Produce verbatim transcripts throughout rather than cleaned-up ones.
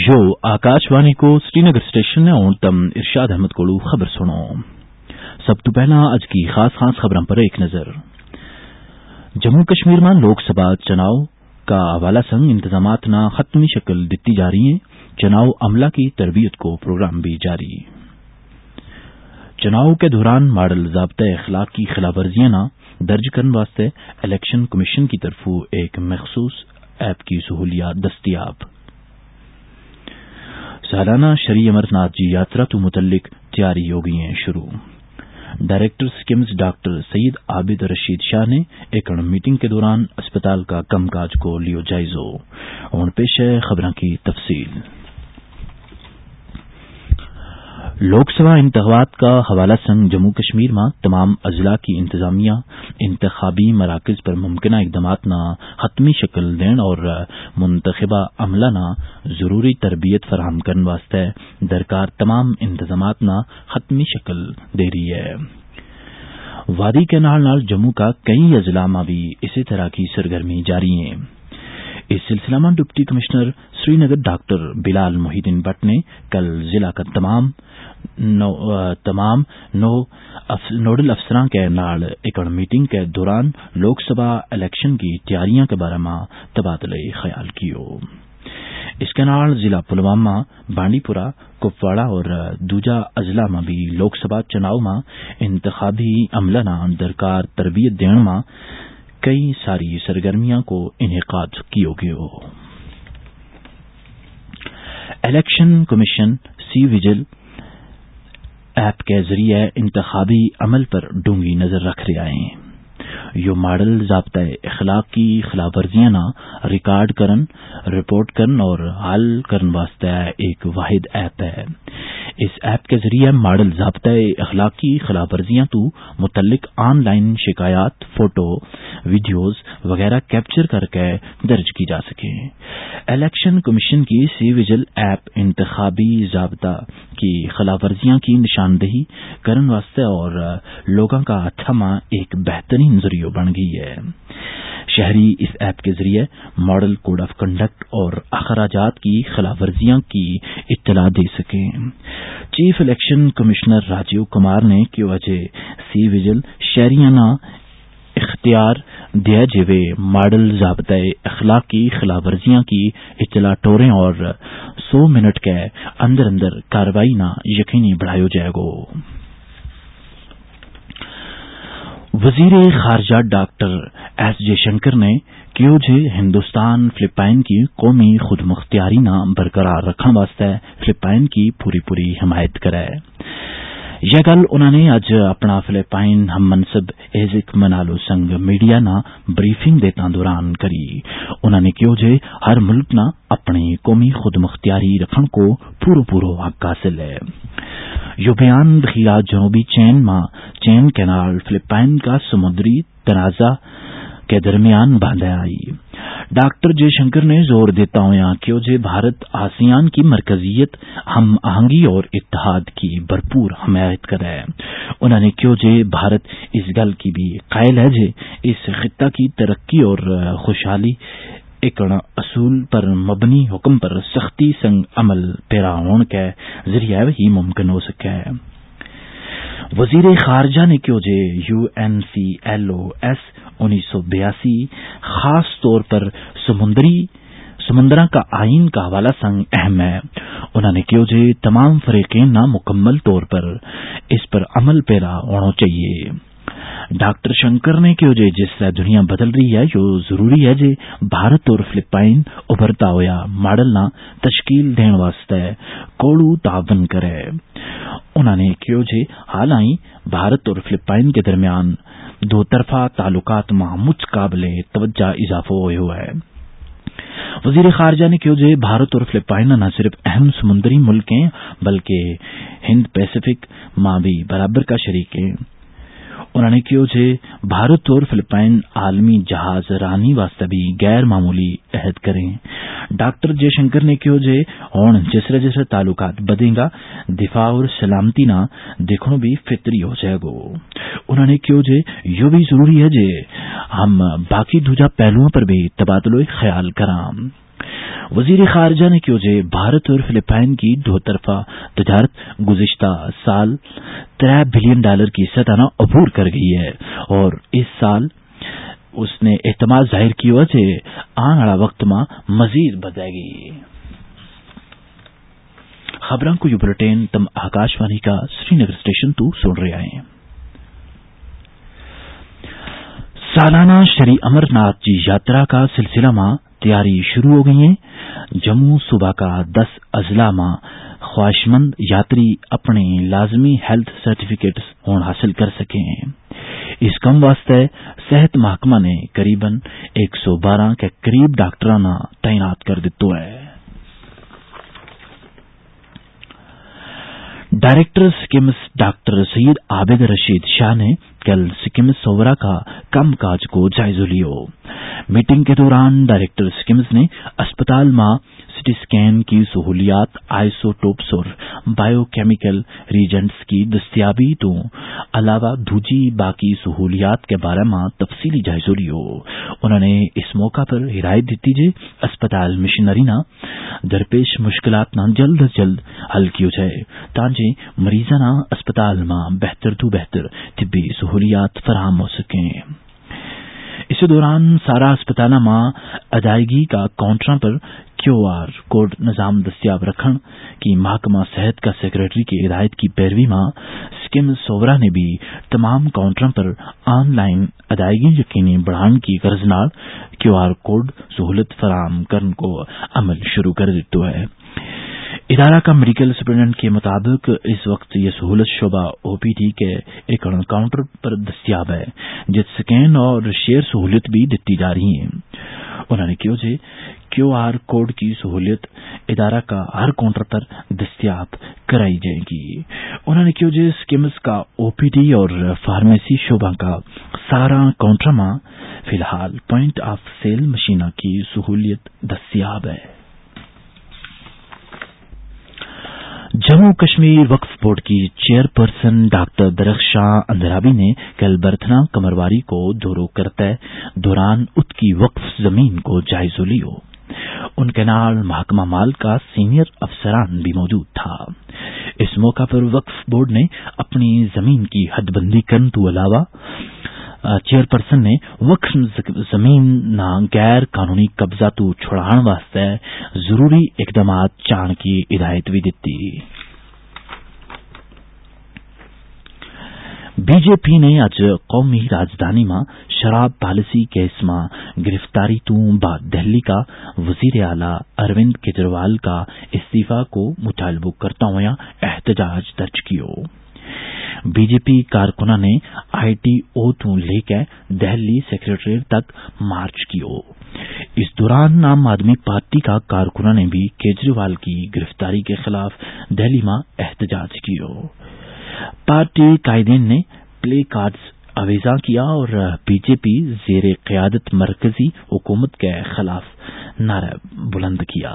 यो आकाशवाणी को श्रीनगर स्टेशन ने हूं तम इरशाद अहमद कोलू खबर सुनो। सब तो पहला अज की खास खास खबरों पर एक नजर। जम्मू कश्मीर में लोकसभा चुनाव का हवाला संग इंतजामात ना खत्मी शक्ल दिती जा रही है। चुनाव अमला की तरबियत को प्रोग्राम भी जारी। चुनाव के दौरान मॉडल ज़ाब्ता अखलाक की खिलाफवर्जियां ना दर्ज करने वास्ते इलेक्शन कमीशन की तरफों एक मखसूस ऐप की सहूलियात दस्तियाब। सालाना शरी अमरनाथ जी यात्रा तो मुतल्लिक तैयारी हो गई है शुरू। Director SKIMS doctor Syed Abid Rashid Shah ने एक मीटिंग के दौरान अस्पताल का कामकाज को लियो जायजो। और पेश है खबरों की तफसील। लोकसभा इंतखाबात का हवाला संग जम्मू कश्मीर में तमाम अजला की इंतजामिया इंतखाबी मराकज पर मुमकिन इकदामात ना हतमी शक्ल देन और मुंतखबा अमला ना जरूरी तरबियत फराहम करने वास्ते दरकार तमाम इंतजामात ना हतमी शक्ल दे रही है। वादी के नाल नाल जम्मू का कई अजला में भी इसी तरह की सरगर्मी जारी है। इस सिलसिला में deputy commissioner Srinagar doctor Bilal Mohiuddin Bhat ने कल जिला का तमाम नो, तमाम नो अफ, नोडल अफसरां के नाल एक मीटिंग के दौरान लोकसभा इलेक्शन की तैयारियों के बारे में तबादले ख्याल कियो। इसके नाल जिला पुलवामा, बांडीपुरा, कुपवाड़ा और दूजा अजला में भी लोकसभा चुनाव में इंतखाबी अमला ना दरकार तरबियत देने में कई सारी सरगर्मियों को इनेकाद कियो गयो। Election commission C vigil app के जरिए इंतखाबी अमल पर डूंगी नजर रख रहा है। यो मॉडल ज़ाब्ता अखलाक की खिलाफवर्जियां ना रिकॉर्ड करन, रिपोर्ट करन और हल करन वास्ते एक वाहिद ऐप है। इस ऐप के जरिए मॉडल ज़ाब्ता अखलाक की खिलाफवर्जियां तो मुतल्लिक ऑनलाइन शिकायत, फोटो, वीडियोज वगैरह कैप्चर करके दर्ज की जा सके। इलेक्शन कमीशन की सी विजिल ऐप इंतखाबी ज़ाब्ता की खिलाफवर्जियां की निशानदेही करन वास्ते और लोगों का थमा एक बेहतरीन जरिया बन गई है। शहरी इस ऐप के जरिए मॉडल कोड ऑफ कंडक्ट और अखराजात की खिलाफवर्जियां की इत्तला दे सके। Chief election commissioner Rajiv Kumar ने की वजह सी विजिल शहरियाना इख्तियार दिया जेवे मॉडल ज़ाब्ता अखलाक की खिलाफवर्जियां की इत्तला टोरें और सौ मिनट के अंदर अंदर कार्रवाई ना यकीनी बढ़ायो जाएगो। वजीर खारजा डॉक्टर एस जयशंकर ने कियो जे हिंदुस्तान फिलिपाइन की कौमी खुद मुख्तियारी ना बरकरार रखने वास्ते फिलिपाइन की पूरी पूरी हिमायत करे। यह गल उन्होंने अज अपना फिलिपाइन हम मनसब एजिक मनालो संग मीडिया ना ब्रीफिंग देता दौरान करी। उन्होंने कहो जे हर मुल्क ना अपनी कौमी खुद मुख्तियारी रखने को पूरो पूरो हक हासिल है। यो बयान दखिया जनूबी चैन में चैन कैनाल फिलिपाइन का समुद्री तनाजा के दरमियान बांधा आई। डॉक्टर जयशंकर ने जोर देता हुआ कि जे भारत आसियान की मरकजियत, हम आहंगी और इत्तेहाद की भरपूर हमायत करे। उन्होंने कहो जे भारत इस गल की भी कायल है जे इस खित्ता की तरक्की और खुशहाली एक असूल पर मबनी हुक्म पर सख्ती संग अमल पैरा होने के जरिए ही मुमकिन हो सके। वजीर खारजा ने कहो जे U N C L O S उन्नीस सौ बयासी खास तौर पर समुद्री समुद्रा का आइन का हवाला संग अहम है। उन्होंने कहो जे तमाम फरीकें ना मुकम्मल तौर पर इस पर अमल पैरा होना चाहिए। डॉक्टर शंकर ने कहो जे जिस दुनिया बदल रही है यो जरूरी है जे भारत और फिलिपाइन उभरता होया मॉडल ना तश्कील देने वास्ते कोड़ू तावन करे। उन्होंने कहो जे हालांकि भारत और फिलिपाइन के दरमियान दो तरफा ताल्लुकात में मुझ काबिले तवज्जा इजाफा हुआ है। वजीर खारजा ने कहो जे भारत और फिलिपाइन न सिर्फ अहम समुद्री मुल्क हैं बल्कि हिंद पैसिफिक में भी बराबर का शरीक है। उन्होंने कहो जे भारत और फिलिपाइन आलमी जहाज रानी वास्ते भी गैर मामूली अहद करें। डॉक्टर जयशंकर ने कहो जे हुण जिसरे जिसरे ताल्लुकात बदेगा दिफा और सलामती ना देखनो भी फितरी हो जाएगो। उन्होंने कहो जे यो भी जरूरी है जे हम बाकी दूजा पहलुओं पर भी तबादलो ख्याल करां। وزیر خارجہ نے کہا کہ بھارت اور فلپائن کی دو طرفہ تجارت گزشتہ سال ترے بلین ڈالر کی سطح عبور کر گئی ہے اور اس سال اس نے اعتماد ظاہر کیا کہ آنے والا وقت میں مزید بڑھے گی. خبروں کو یہ بلٹین تم آکاش وانی کا سری نگر اسٹیشن تو سن رہے ہیں. سالانہ شری امر ناتھ جی یاترا کا سلسلہ میں تیاری شروع ہو گئی ہے. جموں صوبہ کا دس اضلاع میں خواہشمند یاتری اپنے لازمی ہیلتھ سرٹیفکیٹس حاصل کر سکے ہیں. اس کم واسطے صحت محکمہ نے قریباً ایک سو بارہ کے قریب ڈاکٹرانہ تعینات کر دیتا ہے. ڈائریکٹر سکمز ڈاکٹر سید عابد رشید شاہ نے کل سکمز صورہ کا کام کاج کو جائزہ لیا. میٹنگ کے دوران ڈائریکٹر سکمز نے اسپتال میں سٹی اسکین کی سہولیات، آئسوٹوپس اور بایو کیمیکل ریجنٹس کی دستیابی تو علاوہ دوجی باقی سہولیات کے بارے میں تفصیلی جائزہ لیا. انہوں نے اس موقع پر ہدایت دیتی کہ اسپتال مشینری نہ درپیش مشکلات نہ جلد از جلد حل کی جائے تاکہ مریضانہ اسپتال میں بہتر تو بہتر طبی سہولیات فراہم ہو سکیں. اسی دوران سارا اسپتالوں میں ادائیگی کا کاؤنٹر پر کیو آر کوڈ نظام دستیاب رکھنے کی محکمہ صحت کا سیکرٹری کی ہدایت کی پیروی میں سکم صورہ نے بھی تمام کاؤنٹروں پر آن لائن ادائیگی یقینی بڑھانے کی غرض نال کیو آر کوڈ سہولت فراہم کرنے کو عمل شروع کر دیتا ہے. ادارہ کا میڈیکل سپرنٹینڈنٹ کے مطابق اس وقت یہ سہولت شعبہ او پی ڈی کے ایک کاؤنٹر پر دستیاب ہے جس سکین اور شیئر سہولت بھی دیتی جا رہی ہیں. انہوں نے کہا کہ کیو آر کوڈ کی سہولت ادارہ کا ہر کاؤنٹر پر دستیاب کرائی جائے گی. انہوں نے کہا کہ سکمز کا او پی ڈی اور فارمیسی شعبہ کا سارا کاؤنٹر میں فی الحال پوائنٹ آف سیل مشینہ کی سہولت دستیاب ہے. جموں کشمیر وقف بورڈ کی chairperson doctor Darakhshan Andrabi نے کل برتھنا کمرواری کو دورو کرتے دوران ات کی وقف زمین کو جائزہ لیا. ان کے نال محکمہ مال کا سینئر افسران بھی موجود تھا. اس موقع پر وقف بورڈ نے اپنی زمین کی حد بندی کرنے تو علاوہ چیئر پرسن نے وقف زمین نہ غیر قانونی قبضہ تو چھڑان واسطے ضروری اقدامات چان کی ہدایت بھی دیتی. بی جے پی نے آج قومی راجدھانی میں شراب پالیسی کیس میں گرفتاری تو بعد دہلی کا وزیر اعلی اروند کیجریوال کا استعفی کو مطالبہ کرتا ہوا احتجاج درج کیا. بی جے پی کارکنوں نے آئی ٹی او تو لے کے دہلی سیکریٹریٹ تک مارچ کیا. اس دوران عام آدمی پارٹی کا کارکنوں نے بھی کیجریوال کی گرفتاری کے خلاف دہلی میں احتجاج کیا. پارٹی قائدین نے پلے کارڈز آویزاں کیا اور بی جے پی زیر قیادت مرکزی حکومت کے خلاف نعرہ بلند کیا.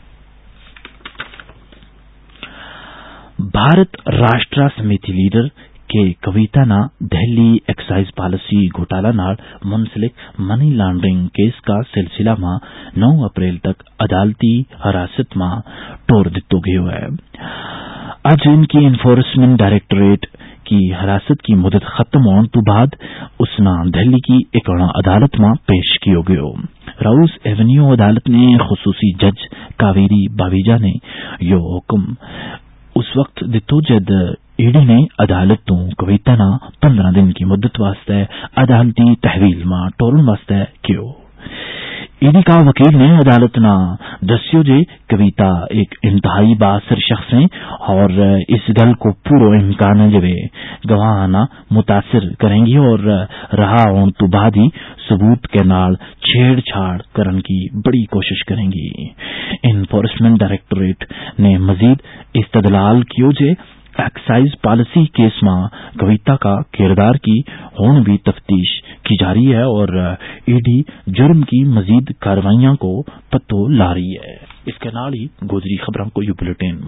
بھارت راشٹرا سمیتی لیڈر کے کویتا نا دہلی ایکسائز پالیسی گھوٹالہ نال منسلک منی لانڈرنگ کیس کا سلسلہ میں نو اپریل تک عدالتی حراست میں ٹور دتو گیا ہے. آج ان کی انفورسمنٹ ڈائریکٹوریٹ کی حراست کی مدت ختم ہونے تو بعد اس نے دہلی کی ایک عدالت میں پیش کیا گیا. راؤز ایونیو عدالت نے خصوصی جج کاویری باویجا نے یہ حکم اس وقت دتو جد ای ڈی نے عدالت تو کویتا نا پندرہ دن کی مدت واسطے عدالتی تحویل میں ٹورن واسطے کیو. ای ڈی کا وکیل نے عدالت نا دسیو جے کویتا ایک انتہائی بااثر شخص ہیں اور اس گل کو پورو امکان ہے جب گواہانا متاثر کریں گی اور رہا ہون تو بعد ہی ثبوت کے نال چھیڑ چھاڑ کرن کی بڑی کوشش کریں گی. انفورسمنٹ ڈائریکٹوریٹ نے مزید استدلال کیو جے ایکسائز پالیسی کیس میں کویتا کا کردار کی ہون بھی تفتیش کی جا رہی ہے اور ای ڈی جرم کی مزید کاروائیاں کو پتو لا رہی ہے. اس کے نال ہی گوجری خبروں کو یہ بلیٹن